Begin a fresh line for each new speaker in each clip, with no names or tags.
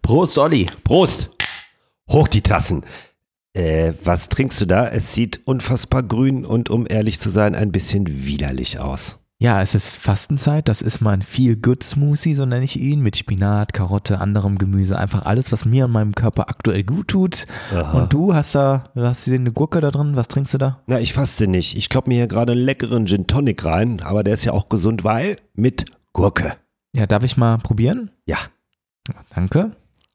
Prost, Olli.
Prost. Hoch die Tassen. Was trinkst du da? Es sieht unfassbar grün und, um ehrlich zu sein, ein bisschen widerlich aus.
Ja, es ist Fastenzeit. Das ist mein Feel-Good-Smoothie, so nenne ich ihn, mit Spinat, Karotte, anderem Gemüse. Einfach alles, was mir und meinem Körper aktuell gut tut. Aha. Und du hast eine Gurke da drin. Was trinkst du da?
Na, ich faste nicht. Ich klopp mir hier gerade einen leckeren Gin Tonic rein, aber der ist ja auch gesund, weil mit Gurke.
Ja, darf ich mal probieren?
Ja.
Danke.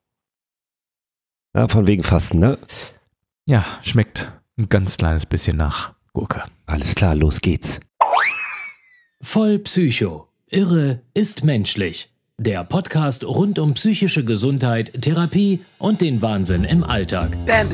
Ja, von wegen Fasten, ne?
Ja, schmeckt ein ganz kleines bisschen nach Gurke.
Alles klar, los geht's.
Voll Psycho. Irre ist menschlich. Der Podcast rund um psychische Gesundheit, Therapie und den Wahnsinn im Alltag.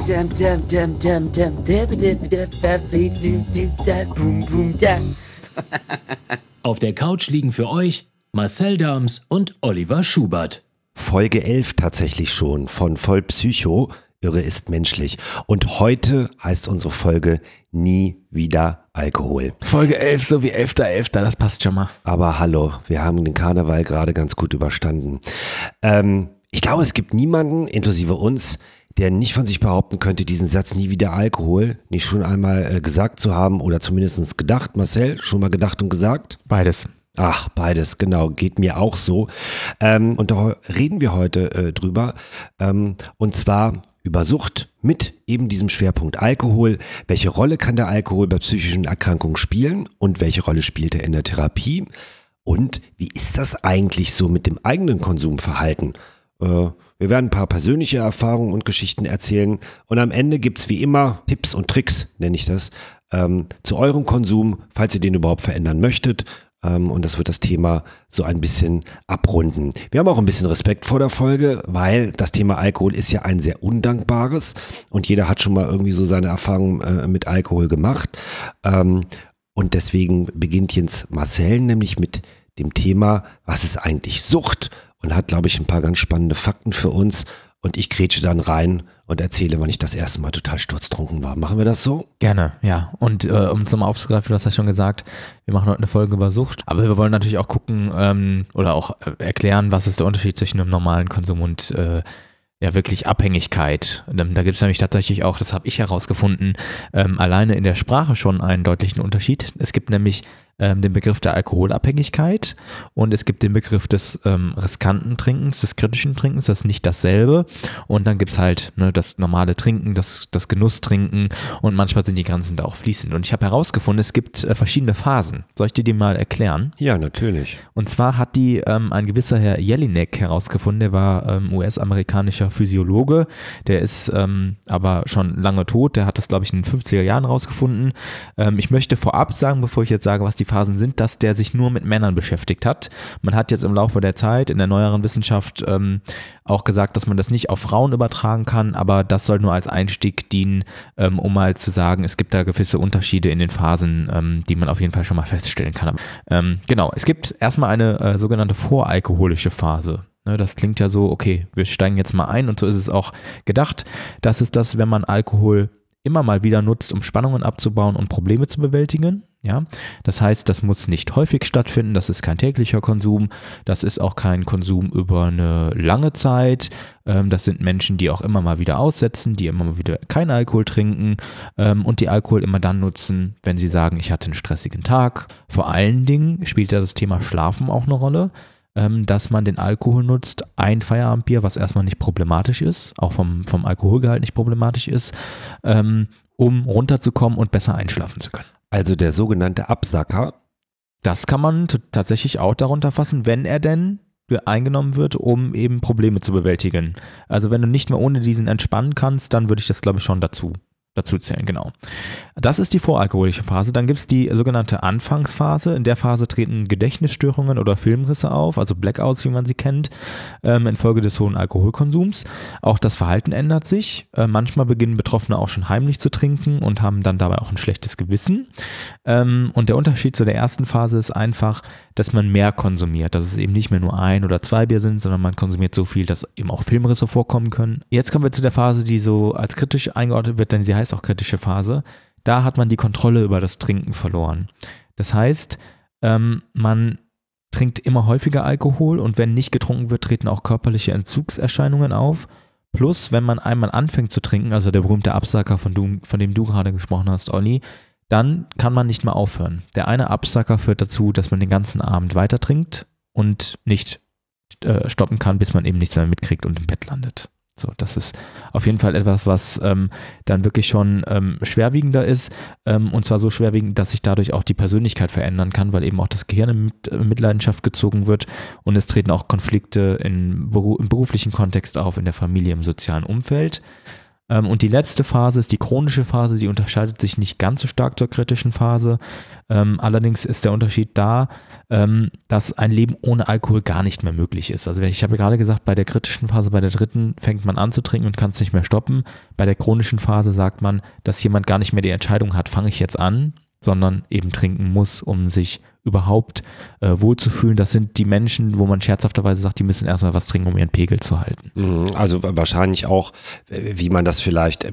Auf der Couch liegen für euch Marcel Dams und Oliver Schubert.
Folge 11 tatsächlich schon von Voll Psycho. Irre ist menschlich. Und heute heißt unsere Folge Nie wieder Alkohol.
Folge 11, so wie 11.11., das passt schon mal.
Aber hallo, wir haben den Karneval gerade ganz gut überstanden. Ich glaube, es gibt niemanden, inklusive uns, der nicht von sich behaupten könnte, diesen Satz Nie wieder Alkohol nicht schon einmal gesagt zu haben oder zumindest gedacht. Marcel, schon mal gedacht und gesagt?
Beides.
Ach, beides, genau, geht mir auch so. Und da reden wir heute drüber. Und zwar über Sucht mit eben diesem Schwerpunkt Alkohol. Welche Rolle kann der Alkohol bei psychischen Erkrankungen spielen und welche Rolle spielt er in der Therapie? Und wie ist das eigentlich so mit dem eigenen Konsumverhalten? Wir werden ein paar persönliche Erfahrungen und Geschichten erzählen und am Ende gibt es wie immer Tipps und Tricks, nenne ich das, zu eurem Konsum, falls ihr den überhaupt verändern möchtet. Und das wird das Thema so ein bisschen abrunden. Wir haben auch ein bisschen Respekt vor der Folge, weil das Thema Alkohol ist ja ein sehr undankbares und jeder hat schon mal irgendwie so seine Erfahrungen mit Alkohol gemacht. Und deswegen beginnt jetzt Marcel nämlich mit dem Thema, was ist eigentlich Sucht? Und hat, glaube ich, ein paar ganz spannende Fakten für uns. Und ich grätsche dann rein und erzähle, wann ich das erste Mal total sturztrunken war. Machen wir das so?
Gerne, ja. Und um zum aufzugreifen, du hast ja schon gesagt, wir machen heute eine Folge über Sucht. Aber wir wollen natürlich auch gucken oder auch erklären, was ist der Unterschied zwischen einem normalen Konsum und wirklich Abhängigkeit. Da gibt es nämlich tatsächlich auch, das habe ich herausgefunden, alleine in der Sprache schon einen deutlichen Unterschied. Es gibt nämlich den Begriff der Alkoholabhängigkeit und es gibt den Begriff des riskanten Trinkens, des kritischen Trinkens, das ist nicht dasselbe. Und dann gibt es halt das normale Trinken, das Genusstrinken und manchmal sind die Grenzen da auch fließend. Und ich habe herausgefunden, es gibt verschiedene Phasen. Soll ich dir die mal erklären?
Ja, natürlich.
Und zwar hat die ein gewisser Herr Jelinek herausgefunden, der war US-amerikanischer Physiologe, der ist aber schon lange tot, der hat das, glaube ich, in den 50er Jahren rausgefunden. Ich möchte vorab sagen, bevor ich jetzt sage, was die Phasen sind, dass der sich nur mit Männern beschäftigt hat. Man hat jetzt im Laufe der Zeit in der neueren Wissenschaft auch gesagt, dass man das nicht auf Frauen übertragen kann, aber das soll nur als Einstieg dienen, um mal zu sagen, es gibt da gewisse Unterschiede in den Phasen, die man auf jeden Fall schon mal feststellen kann. Genau, es gibt erstmal eine sogenannte voralkoholische Phase. Das klingt ja so, okay, wir steigen jetzt mal ein und so ist es auch gedacht. Das ist das, wenn man Alkohol immer mal wieder nutzt, um Spannungen abzubauen und Probleme zu bewältigen. Ja, das heißt, das muss nicht häufig stattfinden, das ist kein täglicher Konsum, das ist auch kein Konsum über eine lange Zeit, das sind Menschen, die auch immer mal wieder aussetzen, die immer mal wieder keinen Alkohol trinken und die Alkohol immer dann nutzen, wenn sie sagen, ich hatte einen stressigen Tag. Vor allen Dingen spielt ja das Thema Schlafen auch eine Rolle, dass man den Alkohol nutzt, ein Feierabendbier, was erstmal nicht problematisch ist, auch vom Alkoholgehalt nicht problematisch ist, um runterzukommen und besser einschlafen zu können.
Also der sogenannte Absacker.
Das kann man tatsächlich auch darunter fassen, wenn er denn eingenommen wird, um eben Probleme zu bewältigen. Also wenn du nicht mehr ohne diesen entspannen kannst, dann würde ich das, glaube ich, schon dazu zählen, genau. Das ist die voralkoholische Phase. Dann gibt es die sogenannte Anfangsphase. In der Phase treten Gedächtnisstörungen oder Filmrisse auf, also Blackouts, wie man sie kennt, infolge des hohen Alkoholkonsums. Auch das Verhalten ändert sich. Manchmal beginnen Betroffene auch schon heimlich zu trinken und haben dann dabei auch ein schlechtes Gewissen. Und der Unterschied zu der ersten Phase ist einfach, dass man mehr konsumiert, dass es eben nicht mehr nur 1 oder 2 Bier sind, sondern man konsumiert so viel, dass eben auch Filmrisse vorkommen können. Jetzt kommen wir zu der Phase, die so als kritisch eingeordnet wird, denn sie heißt auch kritische Phase. Da hat man die Kontrolle über das Trinken verloren. Das heißt, man trinkt immer häufiger Alkohol und wenn nicht getrunken wird, treten auch körperliche Entzugserscheinungen auf. Plus, wenn man einmal anfängt zu trinken, also der berühmte Absacker, von dem du gerade gesprochen hast, Olli, dann kann man nicht mehr aufhören. Der eine Absacker führt dazu, dass man den ganzen Abend weiter trinkt und nicht stoppen kann, bis man eben nichts mehr mitkriegt und im Bett landet. So, das ist auf jeden Fall etwas, was dann wirklich schon schwerwiegender ist und zwar so schwerwiegend, dass sich dadurch auch die Persönlichkeit verändern kann, weil eben auch das Gehirn in Mitleidenschaft gezogen wird und es treten auch Konflikte im beruflichen Kontext auf, in der Familie, im sozialen Umfeld. Und die letzte Phase ist die chronische Phase, die unterscheidet sich nicht ganz so stark zur kritischen Phase. Allerdings ist der Unterschied da, dass ein Leben ohne Alkohol gar nicht mehr möglich ist. Also ich habe gerade gesagt, bei der kritischen Phase, bei der dritten, fängt man an zu trinken und kann es nicht mehr stoppen. Bei der chronischen Phase sagt man, dass jemand gar nicht mehr die Entscheidung hat, fange ich jetzt an, sondern eben trinken muss, um sich überhaupt wohlzufühlen. Das sind die Menschen, wo man scherzhafterweise sagt, die müssen erstmal was trinken, um ihren Pegel zu halten.
Also wahrscheinlich auch, wie man das vielleicht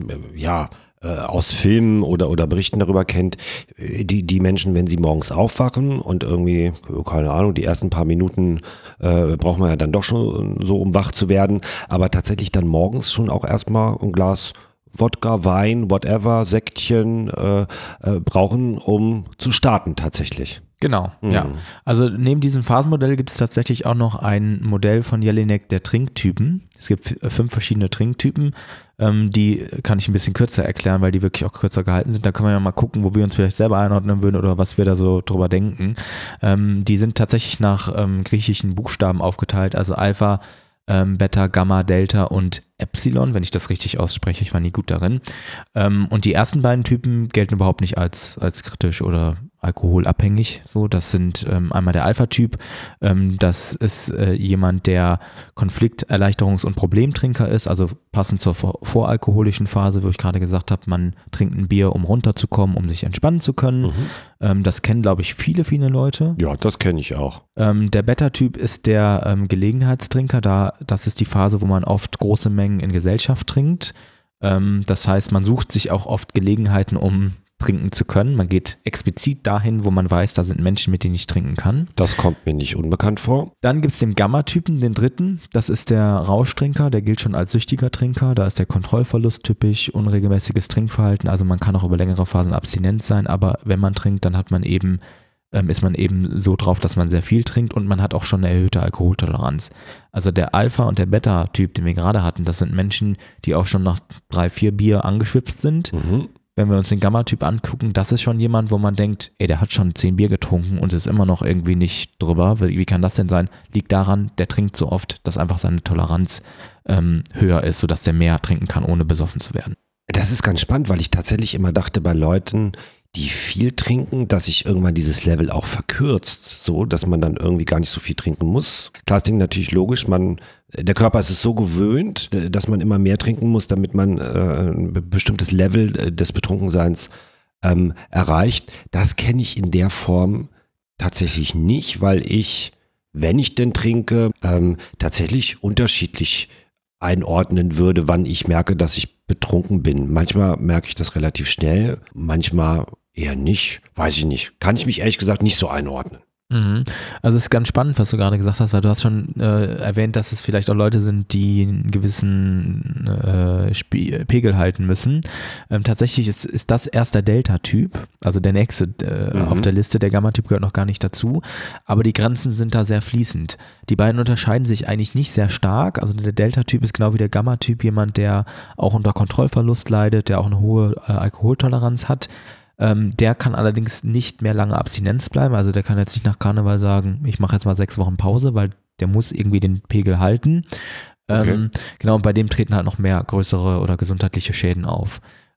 aus Filmen oder Berichten darüber kennt, die Menschen, wenn sie morgens aufwachen und irgendwie, keine Ahnung, die ersten paar Minuten braucht man ja dann doch schon so, um wach zu werden, aber tatsächlich dann morgens schon auch erstmal ein Glas Wodka, Wein, whatever, Sektchen brauchen, um zu starten tatsächlich.
Genau, ja. Also neben diesem Phasenmodell gibt es tatsächlich auch noch ein Modell von Jelinek der Trinktypen. Es gibt 5 verschiedene Trinktypen, die kann ich ein bisschen kürzer erklären, weil die wirklich auch kürzer gehalten sind. Da können wir ja mal gucken, wo wir uns vielleicht selber einordnen würden oder was wir da so drüber denken. Die sind tatsächlich nach griechischen Buchstaben aufgeteilt, also Alpha, Beta, Gamma, Delta und Epsilon, wenn ich das richtig ausspreche, ich war nie gut darin. Und die ersten beiden Typen gelten überhaupt nicht als kritisch oder alkoholabhängig. So, das sind einmal der Alpha-Typ, das ist jemand, der Konflikterleichterungs- und Problemtrinker ist, also passend zur voralkoholischen Phase, wo ich gerade gesagt habe, man trinkt ein Bier, um runterzukommen, um sich entspannen zu können. Das kennen, glaube ich, viele Leute.
Ja, das kenne ich auch.
Der Beta-Typ ist der Gelegenheitstrinker, das ist die Phase, wo man oft große Mengen in Gesellschaft trinkt. Das heißt, man sucht sich auch oft Gelegenheiten, um trinken zu können. Man geht explizit dahin, wo man weiß, da sind Menschen, mit denen ich trinken kann.
Das kommt mir nicht unbekannt vor.
Dann gibt es den Gamma-Typen, den dritten. Das ist der Rauschtrinker, der gilt schon als süchtiger Trinker. Da ist der Kontrollverlust typisch, unregelmäßiges Trinkverhalten. Also man kann auch über längere Phasen abstinent sein, aber wenn man trinkt, dann ist man eben so drauf, dass man sehr viel trinkt und man hat auch schon eine erhöhte Alkoholtoleranz. Also der Alpha- und der Beta-Typ, den wir gerade hatten, das sind Menschen, die auch schon nach 3-4 Bier angeschwipst sind. Wenn wir uns den Gamma-Typ angucken, das ist schon jemand, wo man denkt, der hat schon 10 Bier getrunken und ist immer noch irgendwie nicht drüber. Wie kann das denn sein? Liegt daran, der trinkt so oft, dass einfach seine Toleranz höher ist, sodass der mehr trinken kann, ohne besoffen zu werden.
Das ist ganz spannend, weil ich tatsächlich immer dachte, bei Leuten, die viel trinken, dass sich irgendwann dieses Level auch verkürzt, so dass man dann irgendwie gar nicht so viel trinken muss. Klar, das Ding natürlich logisch, der Körper ist es so gewöhnt, dass man immer mehr trinken muss, damit man ein bestimmtes Level des Betrunkenseins erreicht. Das kenne ich in der Form tatsächlich nicht, weil ich, wenn ich denn trinke, tatsächlich unterschiedlich einordnen würde, wann ich merke, dass ich betrunken bin. Manchmal merke ich das relativ schnell, manchmal eher nicht, weiß ich nicht. Kann ich mich ehrlich gesagt nicht so einordnen.
Also es ist ganz spannend, was du gerade gesagt hast, weil du hast schon erwähnt, dass es vielleicht auch Leute sind, die einen gewissen Pegel halten müssen. Tatsächlich ist das erst der Delta-Typ, also der nächste auf der Liste. Der Gamma-Typ gehört noch gar nicht dazu, aber die Grenzen sind da sehr fließend. Die beiden unterscheiden sich eigentlich nicht sehr stark. Also der Delta-Typ ist genau wie der Gamma-Typ jemand, der auch unter Kontrollverlust leidet, der auch eine hohe Alkoholtoleranz hat. Der kann allerdings nicht mehr lange Abstinenz bleiben, also der kann jetzt nicht nach Karneval sagen, ich mache jetzt mal 6 Wochen Pause, weil der muss irgendwie den Pegel halten.
Okay.
Genau, und bei dem treten halt noch mehr größere oder gesundheitliche Schäden auf.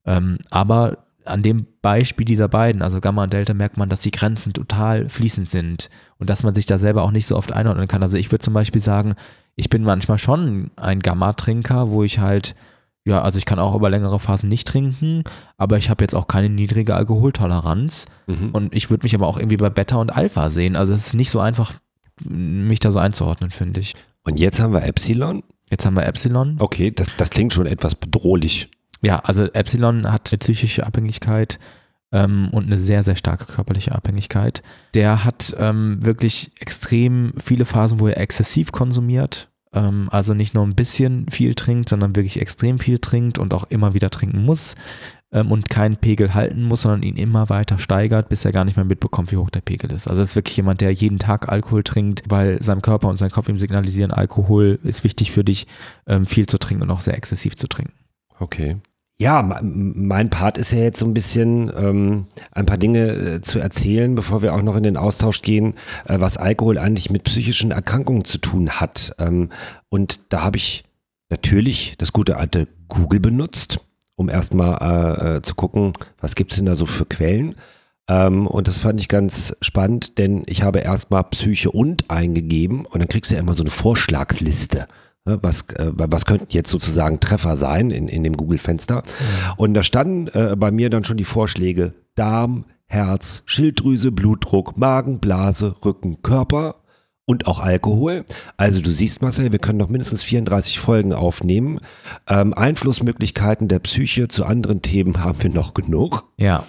Aber an dem Beispiel dieser beiden, also Gamma und Delta, merkt man, dass die Grenzen total fließend sind und dass man sich da selber auch nicht so oft einordnen kann. Also ich würde zum Beispiel sagen, ich bin manchmal schon ein Gamma-Trinker, wo ich halt also ich kann auch über längere Phasen nicht trinken, aber ich habe jetzt auch keine niedrige Alkoholtoleranz und ich würde mich aber auch irgendwie bei Beta und Alpha sehen. Also es ist nicht so einfach, mich da so einzuordnen, finde ich.
Und jetzt haben wir Epsilon?
Jetzt haben wir Epsilon.
Okay, das klingt schon etwas bedrohlich.
Ja, also Epsilon hat eine psychische Abhängigkeit und eine sehr, sehr starke körperliche Abhängigkeit. Der hat wirklich extrem viele Phasen, wo er exzessiv konsumiert, also nicht nur ein bisschen viel trinkt, sondern wirklich extrem viel trinkt und auch immer wieder trinken muss und keinen Pegel halten muss, sondern ihn immer weiter steigert, bis er gar nicht mehr mitbekommt, wie hoch der Pegel ist. Also das ist wirklich jemand, der jeden Tag Alkohol trinkt, weil sein Körper und sein Kopf ihm signalisieren, Alkohol ist wichtig für dich, viel zu trinken und auch sehr exzessiv zu trinken.
Okay. Ja, mein Part ist ja jetzt so ein bisschen ein paar Dinge zu erzählen, bevor wir auch noch in den Austausch gehen, was Alkohol eigentlich mit psychischen Erkrankungen zu tun hat. Und da habe ich natürlich das gute alte Google benutzt, um erstmal zu gucken, was gibt es denn da so für Quellen. Und das fand ich ganz spannend, denn ich habe erstmal Psyche und eingegeben und dann kriegst du ja immer so eine Vorschlagsliste. Was könnten jetzt sozusagen Treffer sein in dem Google-Fenster? Und da standen bei mir dann schon die Vorschläge Darm, Herz, Schilddrüse, Blutdruck, Magen, Blase, Rücken, Körper und auch Alkohol. Also du siehst, Marcel, wir können noch mindestens 34 Folgen aufnehmen. Einflussmöglichkeiten der Psyche zu anderen Themen haben wir noch genug.
Ja.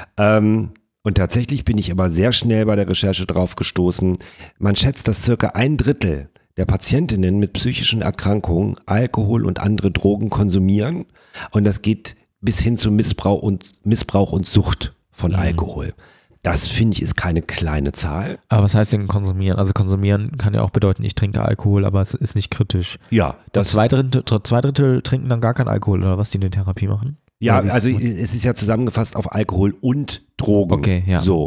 Und tatsächlich bin ich aber sehr schnell bei der Recherche drauf gestoßen. Man schätzt, dass circa 1/3 der Patientinnen mit psychischen Erkrankungen Alkohol und andere Drogen konsumieren und das geht bis hin zu Missbrauch und Sucht von Alkohol. Das finde ich ist keine kleine Zahl.
Aber was heißt denn konsumieren? Also konsumieren kann ja auch bedeuten, ich trinke Alkohol, aber es ist nicht kritisch.
Ja.
Zwei Drittel trinken dann gar keinen Alkohol oder was die in der Therapie machen?
Ja, also es ist ja zusammengefasst auf Alkohol und Drogen.
Okay, ja.
So.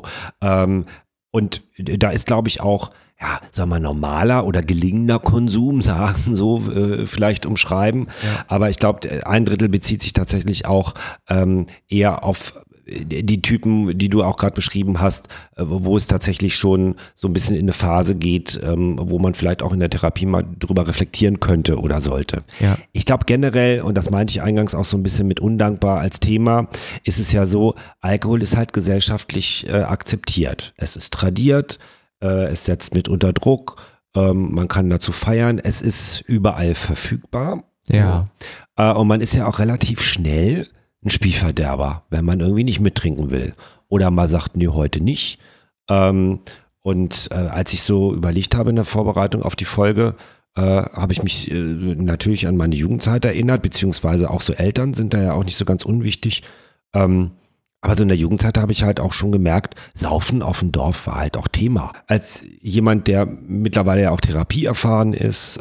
Und da ist, glaube ich, auch ja, sagen wir normaler oder gelingender Konsum, sagen so vielleicht umschreiben. Ja. Aber ich glaube, 1/3 bezieht sich tatsächlich auch eher auf die Typen, die du auch gerade beschrieben hast, wo es tatsächlich schon so ein bisschen in eine Phase geht, wo man vielleicht auch in der Therapie mal drüber reflektieren könnte oder sollte. Ja. Ich glaube generell, und das meinte ich eingangs auch so ein bisschen mit undankbar als Thema, ist es ja so, Alkohol ist halt gesellschaftlich akzeptiert. Es ist tradiert, es setzt mit unter Druck, man kann dazu feiern, es ist überall verfügbar.
Ja.
Und man ist ja auch relativ schnell ein Spielverderber, wenn man irgendwie nicht mittrinken will. Oder mal sagt, nee, heute nicht. Und als ich so überlegt habe in der Vorbereitung auf die Folge, habe ich mich natürlich an meine Jugendzeit erinnert, beziehungsweise auch so Eltern sind da ja auch nicht so ganz unwichtig. Aber so in der Jugendzeit habe ich halt auch schon gemerkt, Saufen auf dem Dorf war halt auch Thema. Als jemand, der mittlerweile ja auch Therapie erfahren ist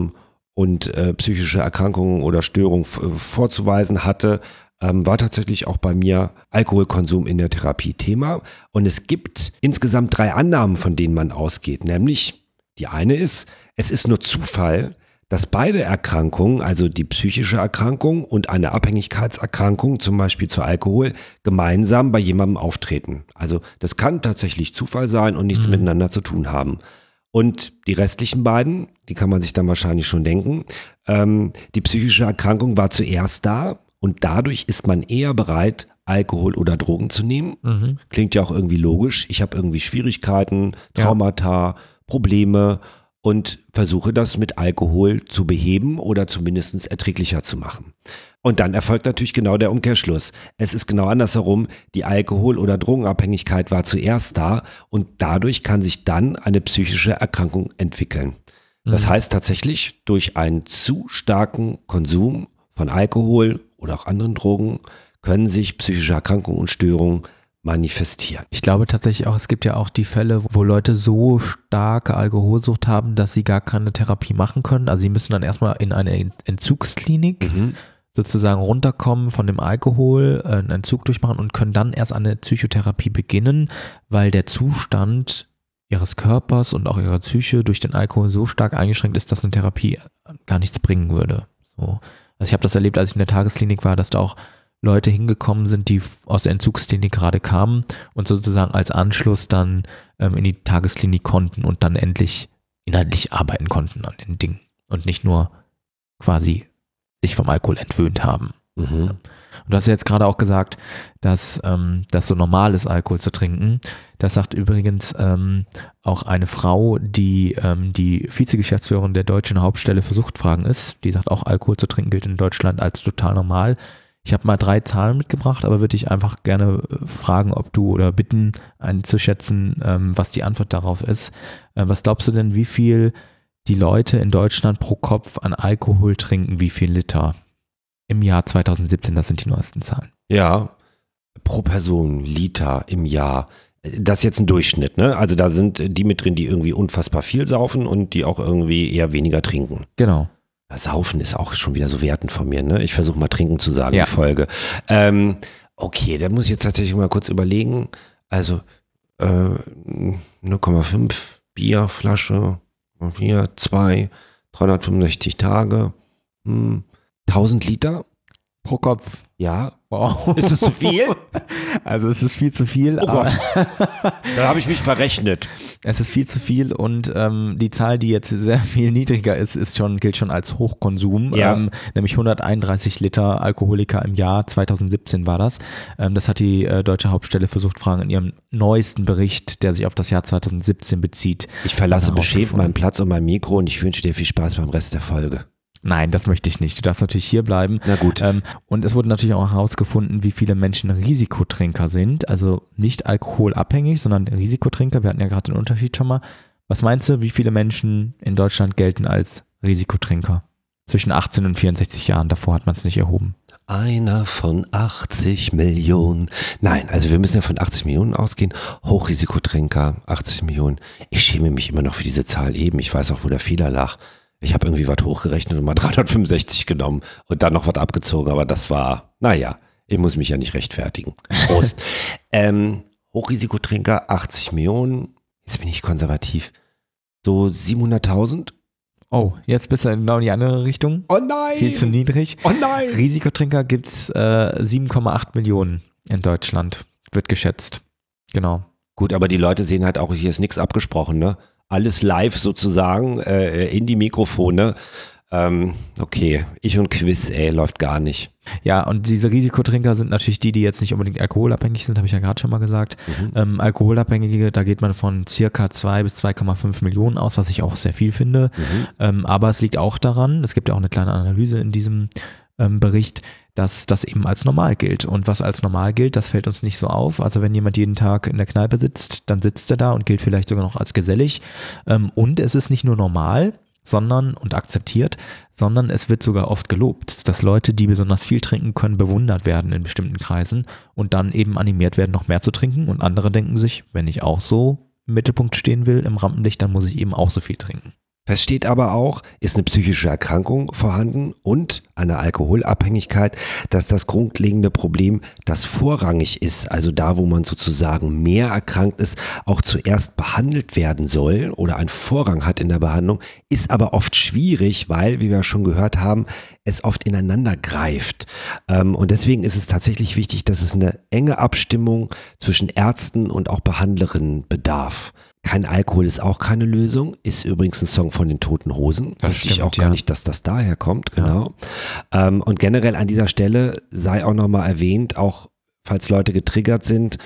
und psychische Erkrankungen oder Störungen vorzuweisen hatte, war tatsächlich auch bei mir Alkoholkonsum in der Therapie Thema. Und es gibt insgesamt 3 Annahmen, von denen man ausgeht. Nämlich, die eine ist, es ist nur Zufall, dass beide Erkrankungen, also die psychische Erkrankung und eine Abhängigkeitserkrankung, zum Beispiel zu Alkohol, gemeinsam bei jemandem auftreten. Also das kann tatsächlich Zufall sein und nichts miteinander zu tun haben. Und die restlichen beiden, die kann man sich dann wahrscheinlich schon denken, die psychische Erkrankung war zuerst da und dadurch ist man eher bereit, Alkohol oder Drogen zu nehmen. Klingt ja auch irgendwie logisch. Ich habe irgendwie Schwierigkeiten, Traumata, Probleme und versuche das mit Alkohol zu beheben oder zumindest erträglicher zu machen. Und dann erfolgt natürlich genau der Umkehrschluss. Es ist genau andersherum, die Alkohol- oder Drogenabhängigkeit war zuerst da und dadurch kann sich dann eine psychische Erkrankung entwickeln. Das heißt tatsächlich, durch einen zu starken Konsum von Alkohol oder auch anderen Drogen können sich psychische Erkrankungen und Störungen manifestieren.
Ich glaube tatsächlich auch, es gibt ja auch die Fälle, wo Leute so starke Alkoholsucht haben, dass sie gar keine Therapie machen können. Also sie müssen dann erstmal in eine Entzugsklinik sozusagen runterkommen von dem Alkohol, einen Entzug durchmachen und können dann erst eine Psychotherapie beginnen, weil der Zustand ihres Körpers und auch ihrer Psyche durch den Alkohol so stark eingeschränkt ist, dass eine Therapie gar nichts bringen würde. So. Also ich habe das erlebt, als ich in der Tagesklinik war, dass da auch Leute hingekommen sind, die aus der Entzugsklinik gerade kamen und sozusagen als Anschluss dann in die Tagesklinik konnten und dann endlich inhaltlich arbeiten konnten an den Dingen und nicht nur quasi sich vom Alkohol entwöhnt haben. Und du hast ja jetzt gerade auch gesagt, dass das so normal ist, Alkohol zu trinken. Das sagt übrigens auch eine Frau, die die Vizegeschäftsführerin der Deutschen Hauptstelle für Suchtfragen ist. Die sagt auch, Alkohol zu trinken gilt in Deutschland als total normal. Ich habe mal 3 Zahlen mitgebracht, aber würde ich einfach gerne fragen, ob du oder bitten, einzuschätzen, was die Antwort darauf ist. Was glaubst du denn, wie viel die Leute in Deutschland pro Kopf an Alkohol trinken, wie viel Liter? Im Jahr 2017, das sind die neuesten Zahlen.
Ja, pro Person Liter im Jahr. Das ist jetzt ein Durchschnitt, ne? Also da sind die mit drin, die irgendwie unfassbar viel saufen und die auch irgendwie eher weniger trinken.
Genau.
Saufen ist auch schon wieder so wertend von mir, ne? Ich versuche mal trinken zu sagen,
Ja.
die Folge. Okay, da muss ich jetzt tatsächlich mal kurz überlegen. Also 0,5 Bierflasche, Bier, 2, 365 Tage, 1000 Liter.
Pro Kopf.
Ja.
Wow.
Ist das zu viel?
Also es ist viel zu viel.
Oh
aber
Gott. Da habe ich mich verrechnet.
Es ist viel zu viel und die Zahl, die jetzt sehr viel niedriger ist, gilt schon als Hochkonsum.
Ja.
Nämlich 131 Liter Alkoholiker im Jahr, 2017 war das. Das hat die Deutsche Hauptstelle für Suchtfragen in ihrem neuesten Bericht, der sich auf das Jahr 2017 bezieht.
Ich verlasse beschämt
herausgefunden.
meinen Platz und mein Mikro und ich wünsche dir viel Spaß beim Rest der Folge.
Nein, das möchte ich nicht. Du darfst natürlich hier bleiben.
Na gut.
Und es wurde natürlich auch herausgefunden, wie viele Menschen Risikotrinker sind. Also nicht alkoholabhängig, sondern Risikotrinker. Wir hatten ja gerade den Unterschied schon mal. Was meinst du, wie viele Menschen in Deutschland gelten als Risikotrinker? Zwischen 18 und 64 Jahren. Davor hat man es nicht erhoben.
Einer von 80 Millionen. Nein, also wir müssen ja von 80 Millionen ausgehen. Hochrisikotrinker, 80 Millionen. Ich schäme mich immer noch für diese Zahl eben. Ich weiß auch, wo der Fehler lag. Ich habe irgendwie was hochgerechnet und mal 365 genommen und dann noch was abgezogen, aber das war, naja, ich muss mich ja nicht rechtfertigen. Prost. Hochrisikotrinker, 80 Millionen, jetzt bin ich konservativ, so 700.000.
Oh, jetzt bist du genau in die andere Richtung.
Oh nein!
Viel zu niedrig.
Oh nein!
Risikotrinker gibt es 7,8 Millionen in Deutschland, wird geschätzt. Genau.
Gut, aber die Leute sehen halt auch, hier ist nichts abgesprochen, ne? Alles live sozusagen in die Mikrofone. Okay, ich und Quiz, läuft gar nicht.
Ja, und diese Risikotrinker sind natürlich die jetzt nicht unbedingt alkoholabhängig sind, habe ich ja gerade schon mal gesagt. Alkoholabhängige, da geht man von circa 2 bis 2,5 Millionen aus, was ich auch sehr viel finde. Aber es liegt auch daran, es gibt ja auch eine kleine Analyse in diesem Bericht, dass das eben als normal gilt. Und was als normal gilt, das fällt uns nicht so auf. Also wenn jemand jeden Tag in der Kneipe sitzt, dann sitzt er da und gilt vielleicht sogar noch als gesellig. Und es ist nicht nur normal, und akzeptiert, sondern es wird sogar oft gelobt, dass Leute, die besonders viel trinken können, bewundert werden in bestimmten Kreisen und dann eben animiert werden, noch mehr zu trinken. Und andere denken sich, wenn ich auch so im Mittelpunkt stehen will, im Rampenlicht, dann muss ich eben auch so viel trinken.
Fest steht aber auch, ist eine psychische Erkrankung vorhanden und eine Alkoholabhängigkeit, dass das grundlegende Problem, das vorrangig ist, also da, wo man sozusagen mehr erkrankt ist, auch zuerst behandelt werden soll oder einen Vorrang hat in der Behandlung, ist aber oft schwierig, weil, wie wir schon gehört haben, es oft ineinander greift. Und deswegen ist es tatsächlich wichtig, dass es eine enge Abstimmung zwischen Ärzten und auch Behandlerinnen bedarf. Kein Alkohol ist auch keine Lösung, ist übrigens ein Song von den Toten Hosen. Wusste ich auch gar nicht, dass das daher kommt, genau. Ja. Und generell an dieser Stelle sei auch nochmal erwähnt, auch falls Leute getriggert sind,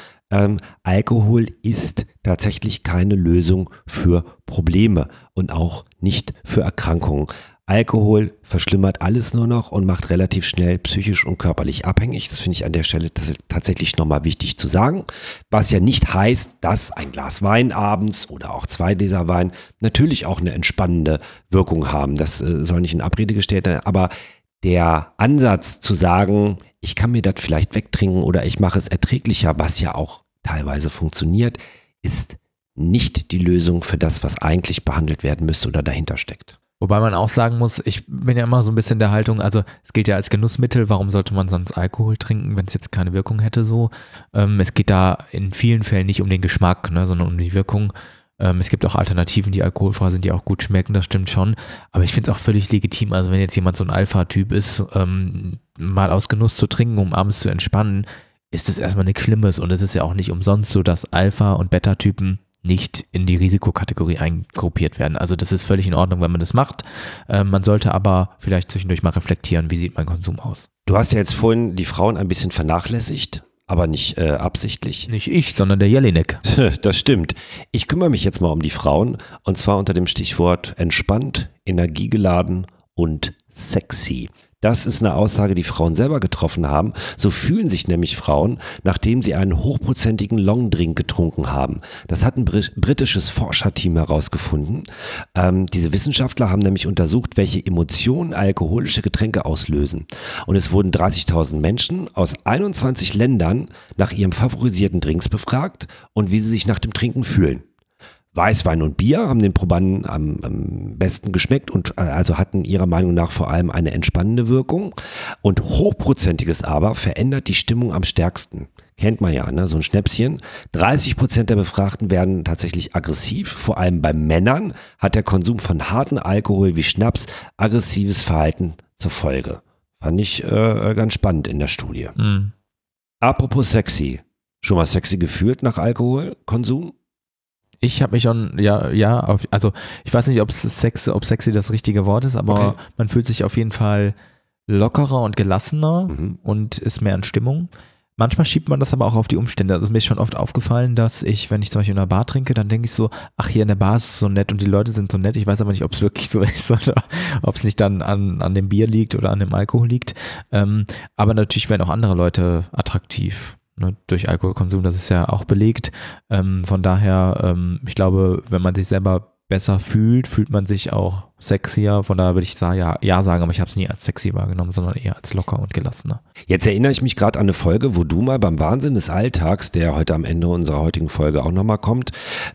Alkohol ist tatsächlich keine Lösung für Probleme und auch nicht für Erkrankungen. Alkohol verschlimmert alles nur noch und macht relativ schnell psychisch und körperlich abhängig. Das finde ich an der Stelle tatsächlich nochmal wichtig zu sagen. Was ja nicht heißt, dass ein Glas Wein abends oder auch 2 Gläser Wein natürlich auch eine entspannende Wirkung haben. Das soll nicht in Abrede gestellt werden. Aber der Ansatz zu sagen, ich kann mir das vielleicht wegtrinken oder ich mache es erträglicher, was ja auch teilweise funktioniert, ist nicht die Lösung für das, was eigentlich behandelt werden müsste oder dahinter steckt.
Wobei man auch sagen muss, ich bin ja immer so ein bisschen der Haltung, also es gilt ja als Genussmittel, warum sollte man sonst Alkohol trinken, wenn es jetzt keine Wirkung hätte so. Es geht da in vielen Fällen nicht um den Geschmack, ne, sondern um die Wirkung. Es gibt auch Alternativen, die alkoholfrei sind, die auch gut schmecken, das stimmt schon. Aber ich finde es auch völlig legitim, also wenn jetzt jemand so ein Alpha-Typ ist, mal aus Genuss zu trinken, um abends zu entspannen, ist das erstmal nichts Schlimmes. Und es ist ja auch nicht umsonst so, dass Alpha- und Beta-Typen nicht in die Risikokategorie eingruppiert werden. Also das ist völlig in Ordnung, wenn man das macht. Man sollte aber vielleicht zwischendurch mal reflektieren, wie sieht mein Konsum aus.
Du hast ja jetzt vorhin die Frauen ein bisschen vernachlässigt, aber nicht absichtlich.
Nicht ich, sondern der Jelinek.
Das stimmt. Ich kümmere mich jetzt mal um die Frauen und zwar unter dem Stichwort entspannt, energiegeladen und sexy. Das ist eine Aussage, die Frauen selber getroffen haben. So fühlen sich nämlich Frauen, nachdem sie einen hochprozentigen Longdrink getrunken haben. Das hat ein britisches Forscherteam herausgefunden. Diese Wissenschaftler haben nämlich untersucht, welche Emotionen alkoholische Getränke auslösen. Und es wurden 30.000 Menschen aus 21 Ländern nach ihrem favorisierten Drinks befragt und wie sie sich nach dem Trinken fühlen. Weißwein und Bier haben den Probanden am besten geschmeckt und also hatten ihrer Meinung nach vor allem eine entspannende Wirkung. Und hochprozentiges aber verändert die Stimmung am stärksten. Kennt man ja, ne? So ein Schnäpschen. 30% der Befragten werden tatsächlich aggressiv. Vor allem bei Männern hat der Konsum von harten Alkohol wie Schnaps aggressives Verhalten zur Folge. Fand ich ganz spannend in der Studie. Mhm. Apropos sexy. Schon mal sexy gefühlt nach Alkoholkonsum?
Ich habe mich schon, also ich weiß nicht, ob sexy das richtige Wort ist, aber man fühlt sich auf jeden Fall lockerer und gelassener und ist mehr in Stimmung. Manchmal schiebt man das aber auch auf die Umstände. Also mir ist schon oft aufgefallen, dass ich, wenn ich zum Beispiel in einer Bar trinke, dann denke ich so, ach, hier in der Bar ist es so nett und die Leute sind so nett. Ich weiß aber nicht, ob es wirklich so ist oder ob es nicht dann an dem Bier liegt oder an dem Alkohol liegt. Aber natürlich werden auch andere Leute attraktiv. Durch Alkoholkonsum, das ist ja auch belegt. Von daher, ich glaube, wenn man sich selber besser fühlt man sich auch sexier. Von daher würde ich sagen, ja sagen, aber ich habe es nie als sexy wahrgenommen, sondern eher als locker und gelassener.
Jetzt erinnere ich mich gerade an eine Folge, wo du mal beim Wahnsinn des Alltags, der heute am Ende unserer heutigen Folge auch nochmal kommt,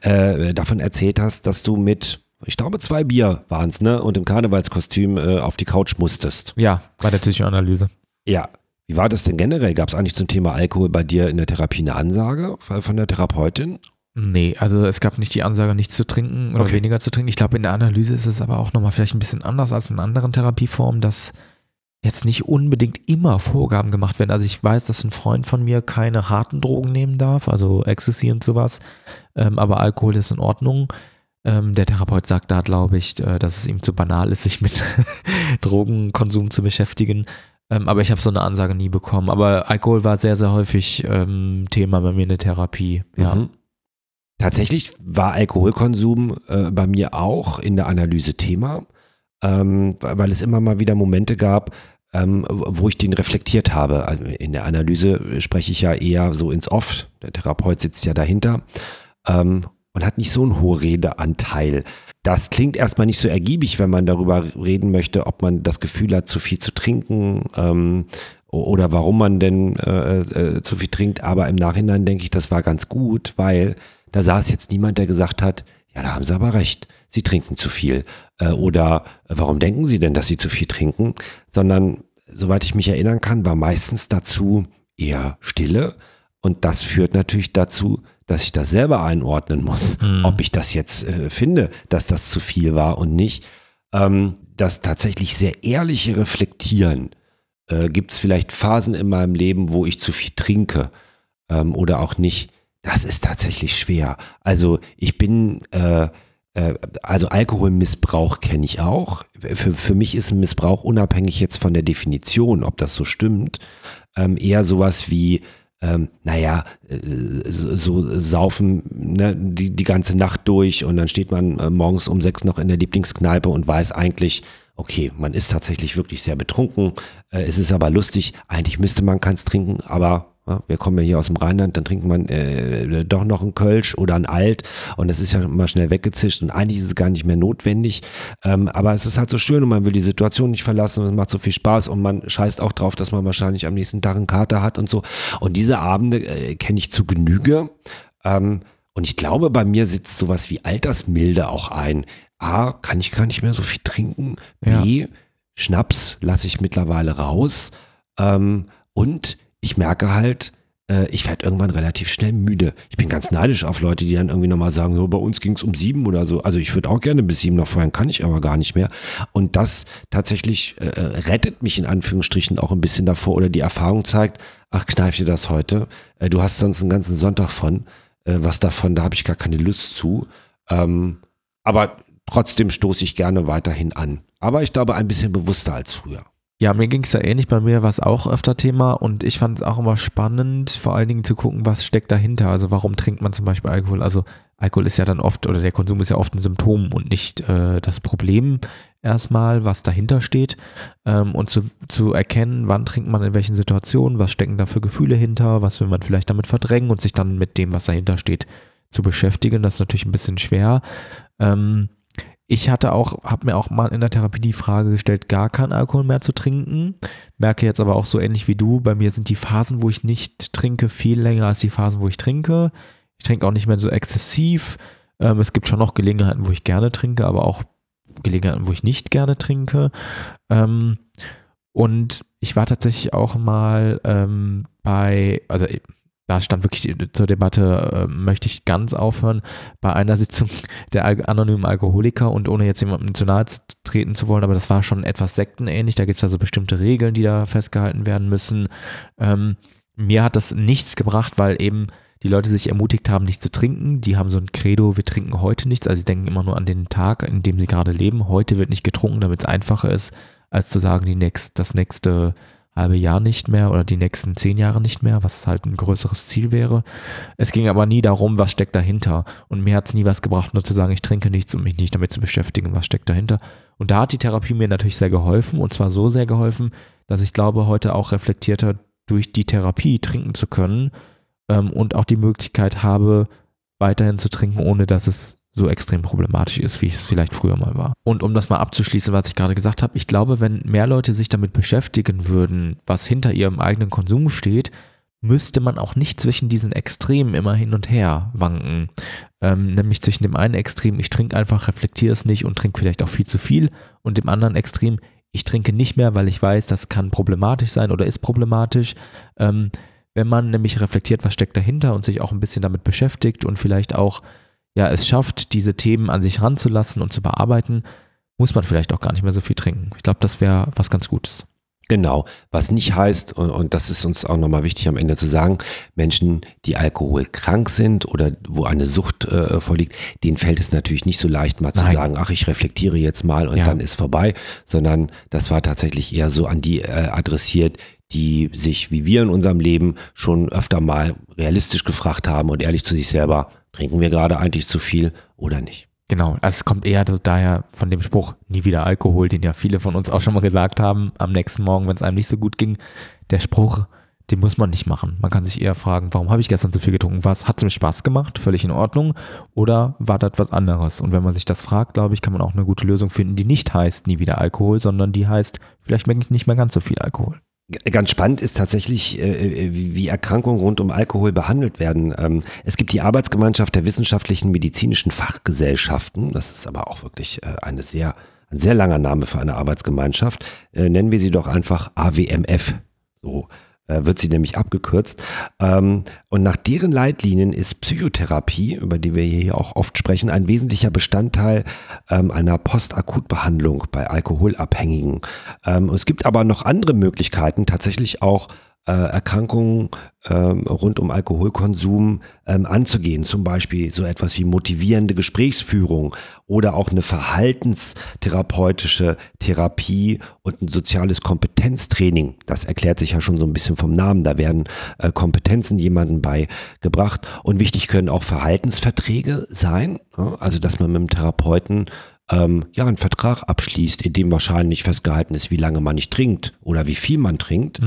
davon erzählt hast, dass du mit, ich glaube 2 Bier waren es, ne? Und im Karnevalskostüm auf die Couch musstest.
Ja, bei der Psychoanalyse.
Ja. Wie war das denn generell? Gab es eigentlich zum Thema Alkohol bei dir in der Therapie eine Ansage von der Therapeutin?
Nee, also es gab nicht die Ansage, nichts zu trinken oder weniger zu trinken. Ich glaube, in der Analyse ist es aber auch nochmal vielleicht ein bisschen anders als in anderen Therapieformen, dass jetzt nicht unbedingt immer Vorgaben gemacht werden. Also ich weiß, dass ein Freund von mir keine harten Drogen nehmen darf, also Ecstasy und sowas, aber Alkohol ist in Ordnung. Der Therapeut sagt da, glaube ich, dass es ihm zu banal ist, sich mit Drogenkonsum zu beschäftigen. Aber ich habe so eine Ansage nie bekommen. Aber Alkohol war sehr, sehr häufig Thema bei mir in der Therapie. Ja.
Mhm. Tatsächlich war Alkoholkonsum bei mir auch in der Analyse Thema, weil es immer mal wieder Momente gab, wo ich den reflektiert habe. Also in der Analyse spreche ich ja eher so ins Off. Der Therapeut sitzt ja dahinter und hat nicht so einen hohen Redeanteil. Das klingt erstmal nicht so ergiebig, wenn man darüber reden möchte, ob man das Gefühl hat, zu viel zu trinken oder warum man denn zu viel trinkt. Aber im Nachhinein denke ich, das war ganz gut, weil da saß jetzt niemand, der gesagt hat, ja, da haben Sie aber recht, Sie trinken zu viel. Oder warum denken Sie denn, dass Sie zu viel trinken? Sondern, soweit ich mich erinnern kann, war meistens dazu eher Stille. Und das führt natürlich dazu, dass ich das selber einordnen muss, ob ich das jetzt finde, dass das zu viel war und nicht. Das tatsächlich sehr ehrliche Reflektieren. Gibt es vielleicht Phasen in meinem Leben, wo ich zu viel trinke oder auch nicht? Das ist tatsächlich schwer. Also ich bin, also Alkoholmissbrauch kenne ich auch. Für mich ist ein Missbrauch unabhängig jetzt von der Definition, ob das so stimmt, eher sowas wie so saufen, ne, die ganze Nacht durch und dann steht man morgens um 6 noch in der Lieblingskneipe und weiß eigentlich, okay, man ist tatsächlich wirklich sehr betrunken, es ist aber lustig, eigentlich müsste man keins trinken, aber wir kommen ja hier aus dem Rheinland, dann trinkt man doch noch einen Kölsch oder ein Alt und das ist ja immer schnell weggezischt und eigentlich ist es gar nicht mehr notwendig, aber es ist halt so schön und man will die Situation nicht verlassen und es macht so viel Spaß und man scheißt auch drauf, dass man wahrscheinlich am nächsten Tag einen Kater hat und so und diese Abende kenne ich zu Genüge und ich glaube, bei mir sitzt sowas wie Altersmilde auch ein. A, kann ich gar nicht mehr so viel trinken, B, Schnaps lasse ich mittlerweile raus und ich merke halt, ich werde irgendwann relativ schnell müde. Ich bin ganz neidisch auf Leute, die dann irgendwie nochmal sagen, so bei uns ging es um 7 oder so. Also ich würde auch gerne bis 7 noch feiern, kann ich aber gar nicht mehr. Und das tatsächlich rettet mich in Anführungsstrichen auch ein bisschen davor oder die Erfahrung zeigt, ach, kneif dir das heute. Du hast sonst einen ganzen Sonntag was davon, da habe ich gar keine Lust zu. Aber trotzdem stoße ich gerne weiterhin an. Aber ich glaube, ein bisschen bewusster als früher.
Ja, mir ging es ja ähnlich, bei mir war es auch öfter Thema und ich fand es auch immer spannend, vor allen Dingen zu gucken, was steckt dahinter, also warum trinkt man zum Beispiel Alkohol, also Alkohol ist ja dann oft, oder der Konsum ist ja oft ein Symptom und nicht das Problem erstmal, was dahinter steht. Und zu erkennen, wann trinkt man in welchen Situationen, was stecken da für Gefühle hinter, was will man vielleicht damit verdrängen und sich dann mit dem, was dahinter steht, zu beschäftigen. Das ist natürlich ein bisschen schwer. Ich habe mir auch mal in der Therapie die Frage gestellt, gar keinen Alkohol mehr zu trinken. Merke jetzt aber auch so ähnlich wie du, bei mir sind die Phasen, wo ich nicht trinke, viel länger als die Phasen, wo ich trinke. Ich trinke auch nicht mehr so exzessiv. Es gibt schon noch Gelegenheiten, wo ich gerne trinke, aber auch Gelegenheiten, wo ich nicht gerne trinke. Und ich war tatsächlich auch mal da stand wirklich zur Debatte, möchte ich ganz aufhören, bei einer Sitzung der anonymen Alkoholiker, und ohne jetzt jemandem zu nahe treten zu wollen, aber das war schon etwas sektenähnlich, da gibt es also bestimmte Regeln, die da festgehalten werden müssen. Mir hat das nichts gebracht, weil eben die Leute sich ermutigt haben, nicht zu trinken. Die haben so ein Credo, wir trinken heute nichts, also sie denken immer nur an den Tag, in dem sie gerade leben. Heute wird nicht getrunken, damit es einfacher ist, als zu sagen, das nächste halbe Jahr nicht mehr oder die nächsten 10 Jahre nicht mehr, was halt ein größeres Ziel wäre. Es ging aber nie darum, was steckt dahinter. Und mir hat es nie was gebracht, nur zu sagen, ich trinke nichts und mich nicht damit zu beschäftigen, was steckt dahinter. Und da hat die Therapie mir natürlich sehr geholfen, und zwar so sehr geholfen, dass ich glaube, heute auch reflektierter durch die Therapie trinken zu können und auch die Möglichkeit habe, weiterhin zu trinken, ohne dass es so extrem problematisch ist, wie es vielleicht früher mal war. Und um das mal abzuschließen, was ich gerade gesagt habe, ich glaube, wenn mehr Leute sich damit beschäftigen würden, was hinter ihrem eigenen Konsum steht, müsste man auch nicht zwischen diesen Extremen immer hin und her wanken. Nämlich zwischen dem einen Extrem, ich trinke einfach, reflektiere es nicht und trinke vielleicht auch viel zu viel, und dem anderen Extrem, ich trinke nicht mehr, weil ich weiß, das kann problematisch sein oder ist problematisch. Wenn man nämlich reflektiert, was steckt dahinter und sich auch ein bisschen damit beschäftigt und vielleicht auch es schafft, diese Themen an sich ranzulassen und zu bearbeiten, muss man vielleicht auch gar nicht mehr so viel trinken. Ich glaube, das wäre was ganz Gutes.
Genau, was nicht heißt, und das ist uns auch nochmal wichtig am Ende zu sagen, Menschen, die alkoholkrank sind oder wo eine Sucht vorliegt, denen fällt es natürlich nicht so leicht, mal zu sagen, ach, ich reflektiere jetzt mal und dann ist vorbei, sondern das war tatsächlich eher so an die adressiert, die sich, wie wir in unserem Leben, schon öfter mal realistisch gefragt haben und ehrlich zu sich selber, trinken wir gerade eigentlich zu viel oder nicht?
Genau, also es kommt eher daher von dem Spruch, nie wieder Alkohol, den ja viele von uns auch schon mal gesagt haben, am nächsten Morgen, wenn es einem nicht so gut ging. Der Spruch, den muss man nicht machen. Man kann sich eher fragen, warum habe ich gestern so viel getrunken? Hat es mir Spaß gemacht? Völlig in Ordnung? Oder war das was anderes? Und wenn man sich das fragt, glaube ich, kann man auch eine gute Lösung finden, die nicht heißt, nie wieder Alkohol, sondern die heißt, vielleicht merke ich nicht mehr ganz so viel Alkohol.
Ganz spannend ist tatsächlich, wie Erkrankungen rund um Alkohol behandelt werden. Es gibt die Arbeitsgemeinschaft der wissenschaftlichen medizinischen Fachgesellschaften. Das ist aber auch wirklich ein sehr langer Name für eine Arbeitsgemeinschaft. Nennen wir sie doch einfach AWMF. So wird sie nämlich abgekürzt. Und nach deren Leitlinien ist Psychotherapie, über die wir hier auch oft sprechen, ein wesentlicher Bestandteil einer Postakutbehandlung bei Alkoholabhängigen. Es gibt aber noch andere Möglichkeiten, tatsächlich auch Erkrankungen rund um Alkoholkonsum anzugehen. Zum Beispiel so etwas wie motivierende Gesprächsführung oder auch eine verhaltenstherapeutische Therapie und ein soziales Kompetenztraining. Das erklärt sich ja schon so ein bisschen vom Namen. Da werden Kompetenzen jemandem beigebracht. Und wichtig können auch Verhaltensverträge sein. Also dass man mit dem Therapeuten einen Vertrag abschließt, in dem wahrscheinlich festgehalten ist, wie lange man nicht trinkt oder wie viel man trinkt.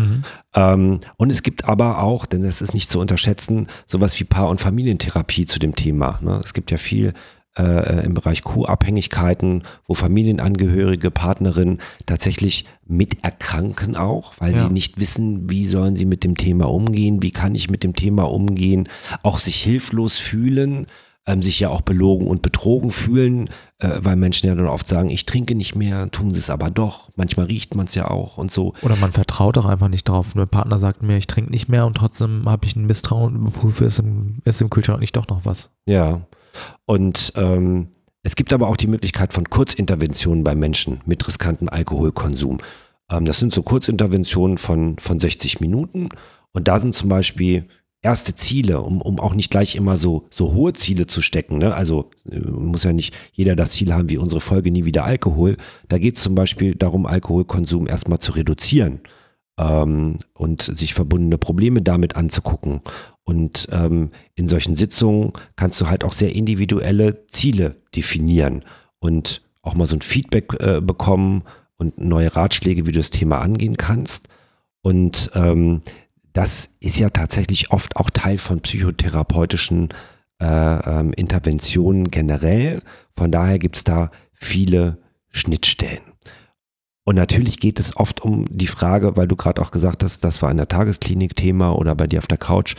Und es gibt aber auch, denn das ist nicht zu unterschätzen, sowas wie Paar- und Familientherapie zu dem Thema. Es gibt ja viel im Bereich Co-Abhängigkeiten, wo Familienangehörige, Partnerinnen tatsächlich mit erkranken auch, weil sie nicht wissen, wie sollen sie mit dem Thema umgehen, wie kann ich mit dem Thema umgehen, auch sich hilflos fühlen, sich ja auch belogen und betrogen fühlen, weil Menschen ja dann oft sagen, ich trinke nicht mehr, tun sie es aber doch. Manchmal riecht man es ja auch und so.
Oder man vertraut auch einfach nicht drauf. Mein Partner sagt mir, ich trinke nicht mehr und trotzdem habe ich ein Misstrauen und überprüfe, ist im Kühlschrank nicht doch noch was.
Ja, und es gibt aber auch die Möglichkeit von Kurzinterventionen bei Menschen mit riskantem Alkoholkonsum. Das sind so Kurzinterventionen von 60 Minuten und da sind zum Beispiel erste Ziele, um auch nicht gleich immer so hohe Ziele zu stecken. Ne? Also muss ja nicht jeder das Ziel haben wie unsere Folge Nie wieder Alkohol. Da geht es zum Beispiel darum, Alkoholkonsum erstmal zu reduzieren und sich verbundene Probleme damit anzugucken Und in solchen Sitzungen kannst du halt auch sehr individuelle Ziele definieren und auch mal so ein Feedback bekommen und neue Ratschläge, wie du das Thema angehen kannst. Und das ist ja tatsächlich oft auch Teil von psychotherapeutischen Interventionen generell. Von daher gibt es da viele Schnittstellen. Und natürlich geht es oft um die Frage, weil du gerade auch gesagt hast, das war in der Tagesklinik Thema oder bei dir auf der Couch,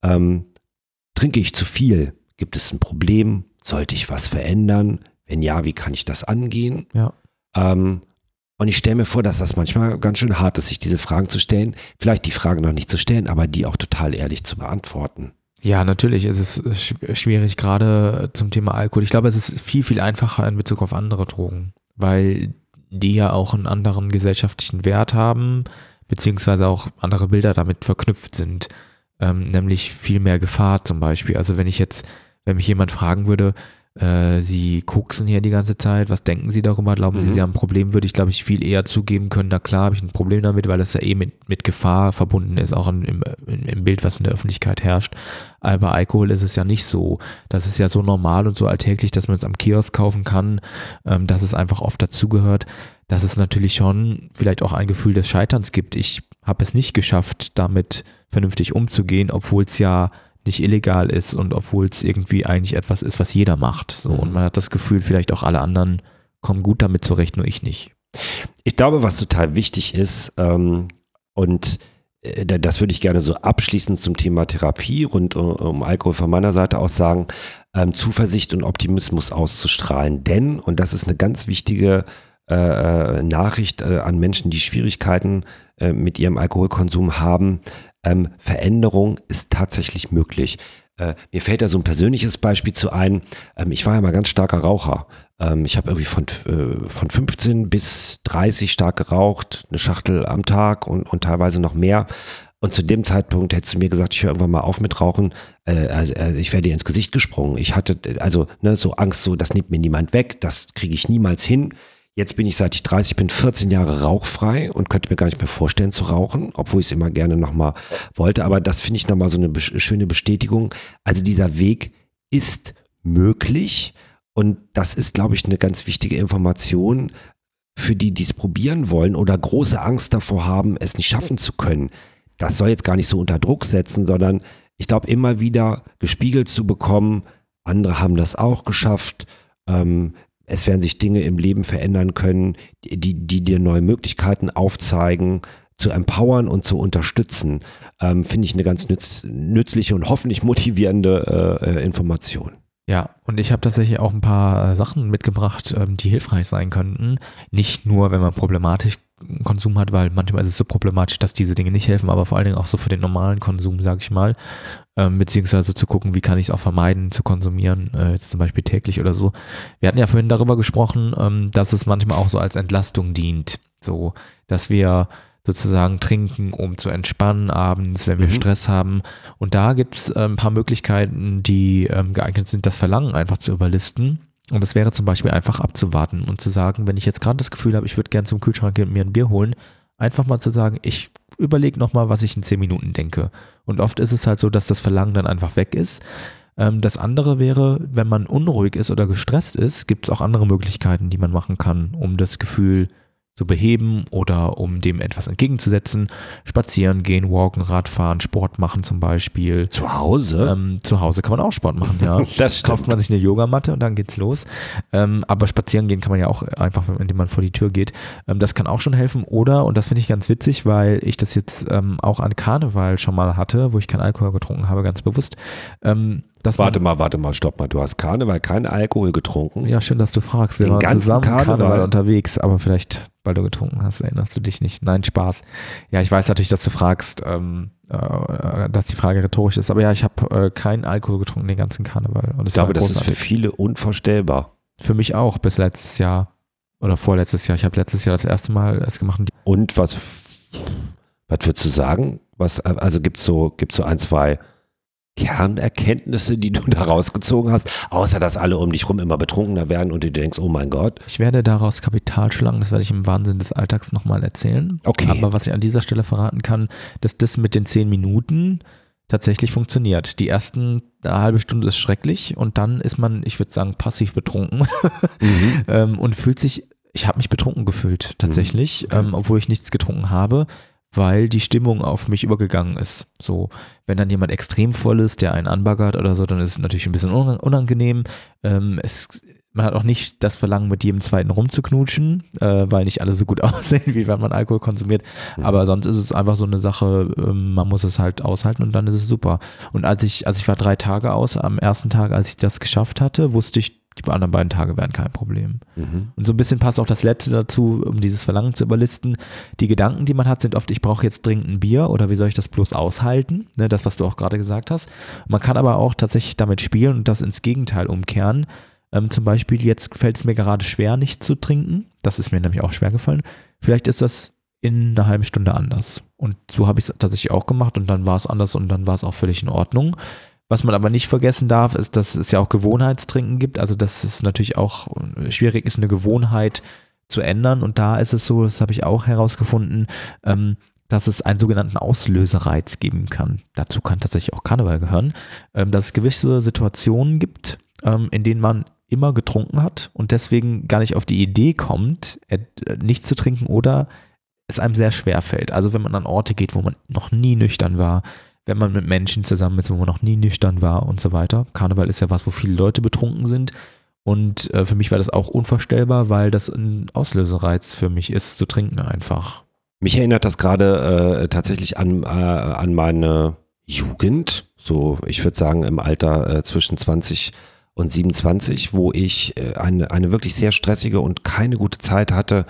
trinke ich zu viel? Gibt es ein Problem? Sollte ich was verändern? Wenn ja, wie kann ich das angehen?
Ja.
Und ich stelle mir vor, dass das manchmal ganz schön hart ist, sich diese Fragen zu stellen. Vielleicht die Fragen noch nicht zu stellen, aber die auch total ehrlich zu beantworten.
Ja, natürlich ist es schwierig, gerade zum Thema Alkohol. Ich glaube, es ist viel, viel einfacher in Bezug auf andere Drogen, weil die ja auch einen anderen gesellschaftlichen Wert haben, beziehungsweise auch andere Bilder damit verknüpft sind, nämlich viel mehr Gefahr zum Beispiel. Also wenn mich jemand fragen würde, Sie koksen hier die ganze Zeit, was denken Sie darüber? Glauben Sie, Sie haben ein Problem? Würde ich, glaube ich, viel eher zugeben können, na klar, habe ich ein Problem damit, weil das ja mit Gefahr verbunden ist, auch im Bild, was in der Öffentlichkeit herrscht. Aber bei Alkohol ist es ja nicht so. Das ist ja so normal und so alltäglich, dass man es am Kiosk kaufen kann, dass es einfach oft dazugehört, dass es natürlich schon vielleicht auch ein Gefühl des Scheiterns gibt. Ich habe es nicht geschafft, damit vernünftig umzugehen, obwohl es ja nicht illegal ist und obwohl es irgendwie eigentlich etwas ist, was jeder macht. So. Und man hat das Gefühl, vielleicht auch alle anderen kommen gut damit zurecht, nur ich nicht.
Ich glaube, was total wichtig ist, und das würde ich gerne so abschließend zum Thema Therapie rund um Alkohol von meiner Seite aus sagen, Zuversicht und Optimismus auszustrahlen. Denn, und das ist eine ganz wichtige Nachricht an Menschen, die Schwierigkeiten mit ihrem Alkoholkonsum haben, Veränderung ist tatsächlich möglich. Mir fällt da so ein persönliches Beispiel zu ein. Ich war ja mal ganz starker Raucher. Ich habe irgendwie von 15 bis 30 stark geraucht, eine Schachtel am Tag und teilweise noch mehr. Und zu dem Zeitpunkt hättest du mir gesagt, ich höre irgendwann mal auf mit Rauchen. Ich wäre dir ins Gesicht gesprungen. Ich hatte so Angst, so das nimmt mir niemand weg, das kriege ich niemals hin. Jetzt bin ich, seit ich 30 bin, 14 Jahre rauchfrei und könnte mir gar nicht mehr vorstellen zu rauchen, obwohl ich es immer gerne nochmal wollte. Aber das finde ich nochmal so eine schöne Bestätigung. Also dieser Weg ist möglich und das ist, glaube ich, eine ganz wichtige Information für die, die es probieren wollen oder große Angst davor haben, es nicht schaffen zu können. Das soll jetzt gar nicht so unter Druck setzen, sondern ich glaube, immer wieder gespiegelt zu bekommen, andere haben das auch geschafft, es werden sich Dinge im Leben verändern können, die dir neue Möglichkeiten aufzeigen, zu empowern und zu unterstützen, finde ich eine ganz nützliche und hoffentlich motivierende Information.
Ja, und ich habe tatsächlich auch ein paar Sachen mitgebracht, die hilfreich sein könnten. Nicht nur, wenn man problematisch Konsum hat, weil manchmal ist es so problematisch, dass diese Dinge nicht helfen, aber vor allen Dingen auch so für den normalen Konsum, sage ich mal, beziehungsweise zu gucken, wie kann ich es auch vermeiden zu konsumieren, jetzt zum Beispiel täglich oder so. Wir hatten ja vorhin darüber gesprochen, dass es manchmal auch so als Entlastung dient, so, dass wir sozusagen trinken, um zu entspannen abends, wenn wir Stress haben. Und da gibt es ein paar Möglichkeiten, die geeignet sind, das Verlangen einfach zu überlisten. Und das wäre zum Beispiel einfach abzuwarten und zu sagen, wenn ich jetzt gerade das Gefühl habe, ich würde gerne zum Kühlschrank gehen und mir ein Bier holen, einfach mal zu sagen, ich überlege nochmal, was ich in 10 Minuten denke. Und oft ist es halt so, dass das Verlangen dann einfach weg ist. Das andere wäre, wenn man unruhig ist oder gestresst ist, gibt es auch andere Möglichkeiten, die man machen kann, um das Gefühl zu beheben oder um dem etwas entgegenzusetzen. Spazieren gehen, walken, Radfahren, Sport machen zum Beispiel.
Zu Hause?
Zu Hause kann man auch Sport machen, ja.
Das stimmt.
Kauft man sich eine Yogamatte und dann geht's los. Aber spazieren gehen kann man ja auch einfach, indem man vor die Tür geht. Das kann auch schon helfen. Oder, und das finde ich ganz witzig, weil ich das jetzt auch an Karneval schon mal hatte, wo ich keinen Alkohol getrunken habe, ganz bewusst.
Warte mal, stopp mal. Du hast Karneval keinen Alkohol getrunken?
Ja, schön, dass du fragst. Wir waren zusammen Karneval unterwegs, aber vielleicht, weil du getrunken hast, erinnerst du dich nicht. Nein, Spaß. Ja, ich weiß natürlich, dass du fragst, dass die Frage rhetorisch ist, aber ja, ich habe keinen Alkohol getrunken den ganzen Karneval. Und
ich glaube, das ist für viele unvorstellbar.
Für mich auch, bis letztes Jahr oder vorletztes Jahr. Ich habe letztes Jahr das erste Mal es gemacht.
Und was würdest du sagen? Also gibt's so ein, zwei Kernerkenntnisse, die du da rausgezogen hast, außer dass alle um dich rum immer betrunkener werden und du denkst, oh mein Gott.
Ich werde daraus Kapital schlagen, das werde ich im Wahnsinn des Alltags nochmal erzählen.
Okay.
Aber was ich an dieser Stelle verraten kann, dass das mit den 10 Minuten tatsächlich funktioniert. Die ersten eine halbe Stunde ist schrecklich und dann ist man, ich würde sagen, passiv betrunken und fühlt sich, ich habe mich betrunken gefühlt tatsächlich, obwohl ich nichts getrunken habe, weil die Stimmung auf mich übergegangen ist. So, wenn dann jemand extrem voll ist, der einen anbaggert oder so, dann ist es natürlich ein bisschen unangenehm. Man hat auch nicht das Verlangen, mit jedem Zweiten rumzuknutschen, weil nicht alle so gut aussehen, wie wenn man Alkohol konsumiert. Aber sonst ist es einfach so eine Sache, man muss es halt aushalten und dann ist es super. Und als ich war 3 Tage aus, am ersten Tag, als ich das geschafft hatte, wusste ich, die anderen beiden Tage wären kein Problem. Und so ein bisschen passt auch das Letzte dazu, um dieses Verlangen zu überlisten. Die Gedanken, die man hat, sind oft, ich brauche jetzt dringend ein Bier oder wie soll ich das bloß aushalten? Ne, das, was du auch gerade gesagt hast. Man kann aber auch tatsächlich damit spielen und das ins Gegenteil umkehren. Zum Beispiel, jetzt fällt es mir gerade schwer, nicht zu trinken. Das ist mir nämlich auch schwer gefallen. Vielleicht ist das in einer halben Stunde anders. Und so habe ich es tatsächlich auch gemacht und dann war es anders und dann war es auch völlig in Ordnung. Was man aber nicht vergessen darf, ist, dass es ja auch Gewohnheitstrinken gibt. Also dass es natürlich auch schwierig ist, eine Gewohnheit zu ändern. Und da ist es so, das habe ich auch herausgefunden, dass es einen sogenannten Auslösereiz geben kann. Dazu kann tatsächlich auch Karneval gehören. Dass es gewisse Situationen gibt, in denen man immer getrunken hat und deswegen gar nicht auf die Idee kommt, nichts zu trinken oder es einem sehr schwer fällt. Also wenn man an Orte geht, wo man noch nie nüchtern war, wenn man mit Menschen zusammen ist, wo man noch nie nüchtern war und so weiter. Karneval ist ja was, wo viele Leute betrunken sind und für mich war das auch unvorstellbar, weil das ein Auslösereiz für mich ist, zu trinken einfach.
Mich erinnert das gerade tatsächlich an meine Jugend, so ich würde sagen im Alter zwischen 20 und 27, wo ich eine wirklich sehr stressige und keine gute Zeit hatte.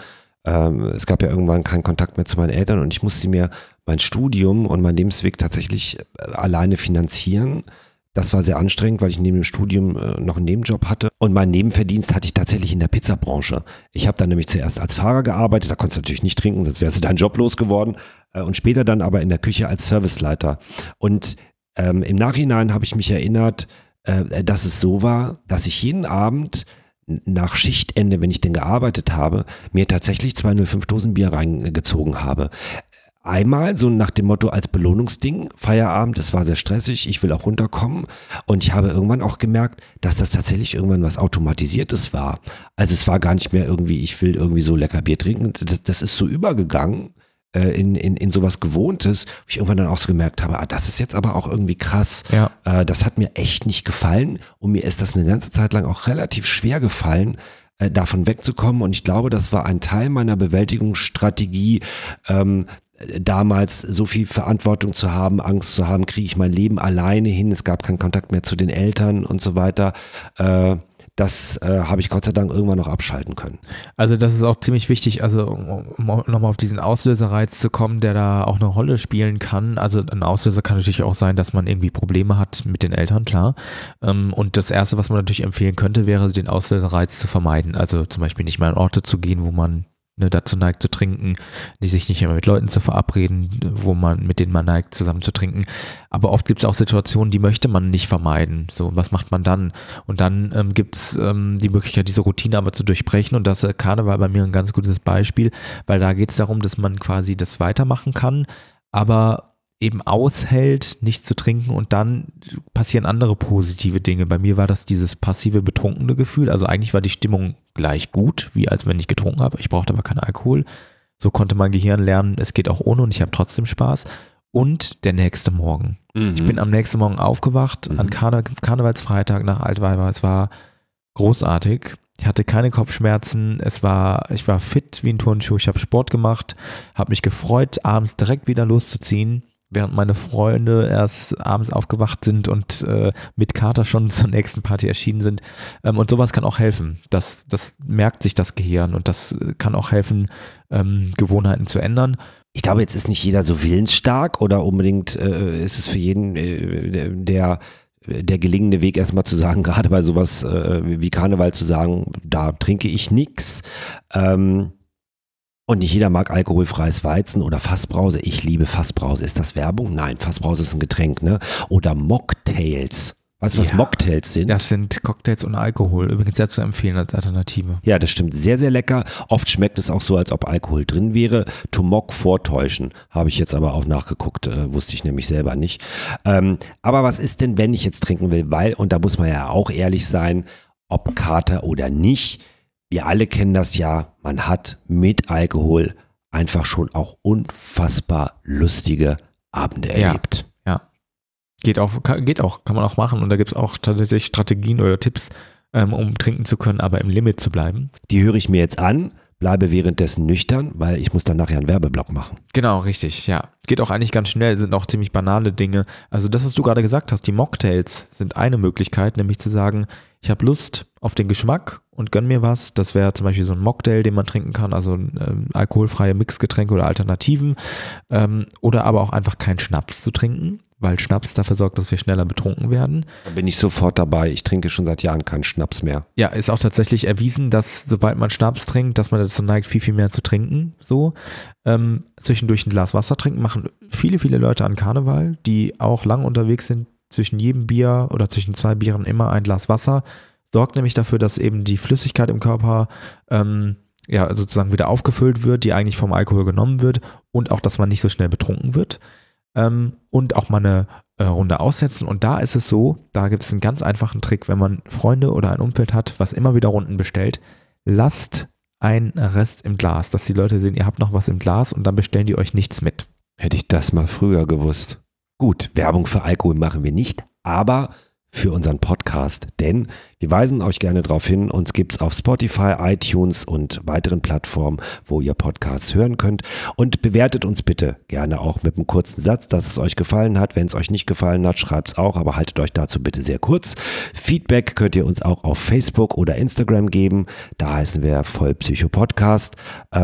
Es gab ja irgendwann keinen Kontakt mehr zu meinen Eltern und ich musste mir mein Studium und mein Lebensweg tatsächlich alleine finanzieren. Das war sehr anstrengend, weil ich neben dem Studium noch einen Nebenjob hatte und meinen Nebenverdienst hatte ich tatsächlich in der Pizzabranche. Ich habe dann nämlich zuerst als Fahrer gearbeitet, da konntest du natürlich nicht trinken, sonst wärst du deinen Job losgeworden und später dann aber in der Küche als Serviceleiter. Und im Nachhinein habe ich mich erinnert, dass es so war, dass ich jeden Abend nach Schichtende, wenn ich denn gearbeitet habe, mir tatsächlich 2 05-Dosen Bier reingezogen habe. Einmal so nach dem Motto als Belohnungsding, Feierabend, es war sehr stressig, ich will auch runterkommen und ich habe irgendwann auch gemerkt, dass das tatsächlich irgendwann was Automatisiertes war. Also es war gar nicht mehr irgendwie, ich will irgendwie so lecker Bier trinken, das ist so übergegangen in sowas Gewohntes, wo ich irgendwann dann auch so gemerkt habe, das ist jetzt aber auch irgendwie krass.
Ja.
Das hat mir echt nicht gefallen und mir ist das eine ganze Zeit lang auch relativ schwer gefallen, davon wegzukommen und ich glaube, das war ein Teil meiner Bewältigungsstrategie, damals so viel Verantwortung zu haben, Angst zu haben, kriege ich mein Leben alleine hin, es gab keinen Kontakt mehr zu den Eltern und so weiter. Das habe ich Gott sei Dank irgendwann noch abschalten können.
Also das ist auch ziemlich wichtig, also um nochmal auf diesen Auslösereiz zu kommen, der da auch eine Rolle spielen kann. Also ein Auslöser kann natürlich auch sein, dass man irgendwie Probleme hat mit den Eltern, klar. Und das Erste, was man natürlich empfehlen könnte, wäre, den Auslösereiz zu vermeiden. Also zum Beispiel nicht mal an Orte zu gehen, wo man dazu neigt zu trinken, sich nicht immer mit Leuten zu verabreden, mit denen man neigt, zusammen zu trinken. Aber oft gibt es auch Situationen, die möchte man nicht vermeiden. So, was macht man dann? Und dann gibt es die Möglichkeit, diese Routine aber zu durchbrechen. Und das Karneval bei mir ein ganz gutes Beispiel, weil da geht es darum, dass man quasi das weitermachen kann, aber eben aushält, nicht zu trinken und dann passieren andere positive Dinge. Bei mir war das dieses passive, betrunkene Gefühl. Also eigentlich war die Stimmung gleich gut, wie als wenn ich getrunken habe. Ich brauchte aber keinen Alkohol. So konnte mein Gehirn lernen, es geht auch ohne und ich habe trotzdem Spaß. Und der nächste Morgen. Ich bin am nächsten Morgen aufgewacht, an Karnevalsfreitag nach Altweiber. Es war großartig. Ich hatte keine Kopfschmerzen. Ich war fit wie ein Turnschuh. Ich habe Sport gemacht, habe mich gefreut, abends direkt wieder loszuziehen. Während meine Freunde erst abends aufgewacht sind und mit Kater schon zur nächsten Party erschienen sind. Und sowas kann auch helfen. Das merkt sich das Gehirn und das kann auch helfen, Gewohnheiten zu ändern.
Ich glaube, jetzt ist nicht jeder so willensstark oder unbedingt ist es für jeden der gelingende Weg erstmal zu sagen, gerade bei sowas wie Karneval zu sagen, da trinke ich nichts. Und nicht jeder mag alkoholfreies Weizen oder Fassbrause. Ich liebe Fassbrause. Ist das Werbung? Nein, Fassbrause ist ein Getränk, ne? Oder Mocktails. Was Mocktails sind?
Das sind Cocktails ohne Alkohol. Übrigens sehr zu empfehlen als Alternative.
Ja, das stimmt. Sehr, sehr lecker. Oft schmeckt es auch so, als ob Alkohol drin wäre. To mock vortäuschen. Habe ich jetzt aber auch nachgeguckt. Wusste ich nämlich selber nicht. Aber was ist denn, wenn ich jetzt trinken will? Weil, und da muss man ja auch ehrlich sein, ob Kater oder nicht. Wir alle kennen das ja. Man hat mit Alkohol einfach schon auch unfassbar lustige Abende erlebt.
Ja. Geht auch, kann man auch machen. Und da gibt es auch tatsächlich Strategien oder Tipps, um trinken zu können, aber im Limit zu bleiben.
Die höre ich mir jetzt an, bleibe währenddessen nüchtern, weil ich muss dann nachher einen Werbeblock machen.
Genau, richtig, ja. Geht auch eigentlich ganz schnell, sind auch ziemlich banale Dinge. Also das, was du gerade gesagt hast, die Mocktails sind eine Möglichkeit, nämlich zu sagen, ich habe Lust auf den Geschmack und gönn mir was. Das wäre zum Beispiel so ein Mocktail, den man trinken kann, also alkoholfreie Mixgetränke oder Alternativen. Oder aber auch einfach keinen Schnaps zu trinken, weil Schnaps dafür sorgt, dass wir schneller betrunken werden.
Da bin ich sofort dabei. Ich trinke schon seit Jahren keinen Schnaps mehr.
Ja, ist auch tatsächlich erwiesen, dass sobald man Schnaps trinkt, dass man dazu neigt, viel, viel mehr zu trinken. So zwischendurch ein Glas Wasser trinken machen viele, viele Leute an Karneval, die auch lang unterwegs sind, zwischen jedem Bier oder zwischen 2 Bieren immer ein Glas Wasser. Sorgt nämlich dafür, dass eben die Flüssigkeit im Körper sozusagen wieder aufgefüllt wird, die eigentlich vom Alkohol genommen wird und auch, dass man nicht so schnell betrunken wird. Und auch mal eine Runde aussetzen. Und da ist es so, da gibt es einen ganz einfachen Trick, wenn man Freunde oder ein Umfeld hat, was immer wieder Runden bestellt, lasst einen Rest im Glas, dass die Leute sehen, ihr habt noch was im Glas und dann bestellen die euch nichts mit.
Hätte ich das mal früher gewusst. Gut, Werbung für Alkohol machen wir nicht, aber für unseren Podcast, denn wir weisen euch gerne darauf hin, uns gibt es auf Spotify, iTunes und weiteren Plattformen, wo ihr Podcasts hören könnt, und bewertet uns bitte gerne auch mit einem kurzen Satz, dass es euch gefallen hat. Wenn es euch nicht gefallen hat, schreibt es auch, aber haltet euch dazu bitte sehr kurz. Feedback könnt ihr uns auch auf Facebook oder Instagram geben, da heißen wir Vollpsycho-Podcast.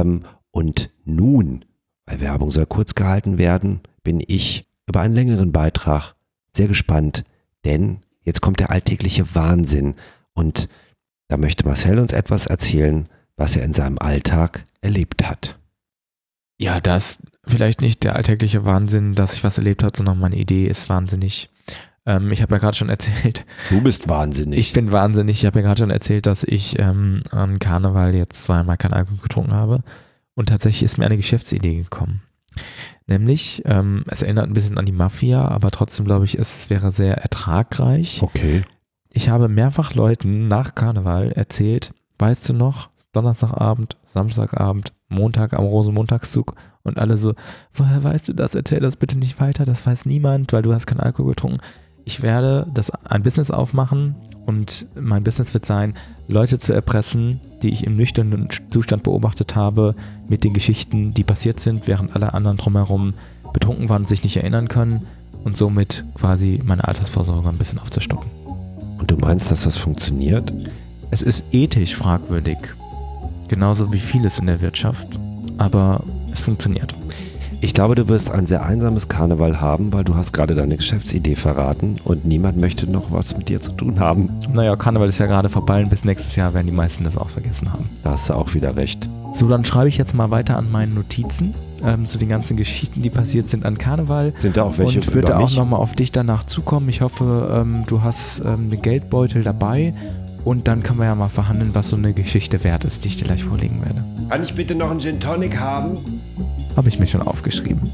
Und nun, weil Werbung soll kurz gehalten werden, bin ich über einen längeren Beitrag sehr gespannt, denn jetzt kommt der alltägliche Wahnsinn und da möchte Marcel uns etwas erzählen, was er in seinem Alltag erlebt hat.
Ja, das vielleicht nicht der alltägliche Wahnsinn, dass ich was erlebt habe, sondern meine Idee ist wahnsinnig. Ich habe ja gerade schon erzählt.
Du bist wahnsinnig.
Ich bin wahnsinnig. Ich habe ja gerade schon erzählt, dass ich an Karneval jetzt 2-mal keinen Alkohol getrunken habe und tatsächlich ist mir eine Geschäftsidee gekommen. Nämlich, es erinnert ein bisschen an die Mafia, aber trotzdem glaube ich, es wäre sehr ertragreich.
Okay.
Ich habe mehrfach Leuten nach Karneval erzählt, weißt du noch, Donnerstagabend, Samstagabend, Montag am Rosenmontagszug und alle so, woher weißt du das? Erzähl das bitte nicht weiter, das weiß niemand, weil du hast keinen Alkohol getrunken. Ich werde ein Business aufmachen und mein Business wird sein, Leute zu erpressen, die ich im nüchternen Zustand beobachtet habe, mit den Geschichten, die passiert sind, während alle anderen drumherum betrunken waren und sich nicht erinnern können und somit quasi meine Altersvorsorge ein bisschen aufzustocken.
Und du meinst, dass das funktioniert?
Es ist ethisch fragwürdig, genauso wie vieles in der Wirtschaft, aber es funktioniert.
Ich glaube, du wirst ein sehr einsames Karneval haben, weil du hast gerade deine Geschäftsidee verraten und niemand möchte noch was mit dir zu tun haben.
Naja, Karneval ist ja gerade vorbei und bis nächstes Jahr werden die meisten das auch vergessen haben.
Da hast du auch wieder recht.
So, dann schreibe ich jetzt mal weiter an meinen Notizen zu den ganzen Geschichten, die passiert sind an Karneval.
Sind da auch welche
und würde
über
auch
mich?
nochmal auf dich danach zukommen. Ich hoffe, du hast einen Geldbeutel dabei und dann können wir ja mal verhandeln, was so eine Geschichte wert ist, die ich dir gleich vorlegen werde.
Kann ich bitte noch einen Gin Tonic haben?
Habe ich mir schon aufgeschrieben.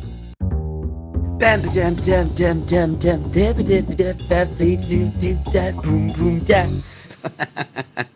Bam jam jam jam jam jam boom boom jam.